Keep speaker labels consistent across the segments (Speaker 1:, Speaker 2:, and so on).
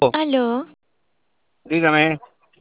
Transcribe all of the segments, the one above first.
Speaker 1: Aló,
Speaker 2: Dígame,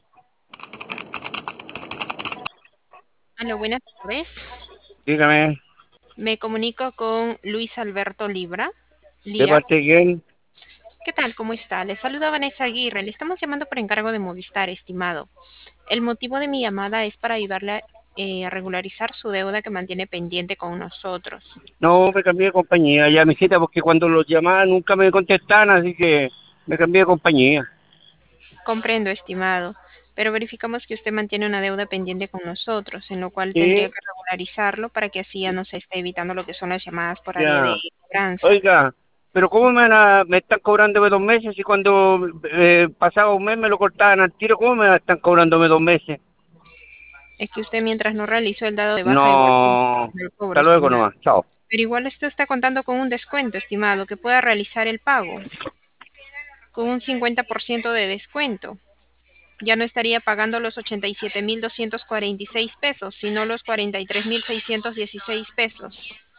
Speaker 1: aló, buenas tardes.
Speaker 2: dígame,
Speaker 1: Me comunico con Luis Alberto
Speaker 2: ¿de
Speaker 1: Lía.
Speaker 2: parte de quién?
Speaker 1: ¿Qué tal? ¿Cómo está? Le saluda Vanessa Aguirre. Le estamos llamando por encargo de Movistar, estimado. El motivo de mi llamada es para ayudarle a regularizar su deuda que mantiene pendiente con nosotros.
Speaker 2: No, me cambié de compañía, ya mi cita, porque cuando los llamaban nunca me contestan, así que me cambié de compañía.
Speaker 1: Comprendo, estimado, pero verificamos que usted mantiene una deuda pendiente con nosotros, en lo cual tendría
Speaker 2: Sí,
Speaker 1: que regularizarlo para que así ya no se esté evitando lo que son las llamadas por área de
Speaker 2: ya.
Speaker 1: cobranza.
Speaker 2: Oiga, pero ¿cómo me están cobrando 2 meses y cuando pasaba un mes me lo cortaban al tiro? ¿Cómo me están cobrándome 2 meses?
Speaker 1: Es que usted mientras no realizó el dado de baja igual
Speaker 2: No,
Speaker 1: el cobro,
Speaker 2: hasta luego
Speaker 1: estimado.
Speaker 2: nomás, chao.
Speaker 1: Pero igual esto está contando con un descuento, estimado, que pueda realizar el pago con un 50% de descuento. Ya no estaría pagando los 87.246 pesos, sino los 43.616 pesos.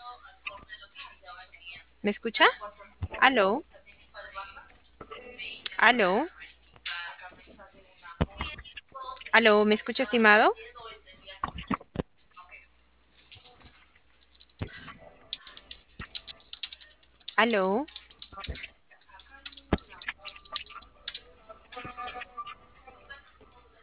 Speaker 1: ¿Me escucha? ¿Aló? ¿Aló? ¿Aló? ¿Me escucha, estimado? ¿Aló?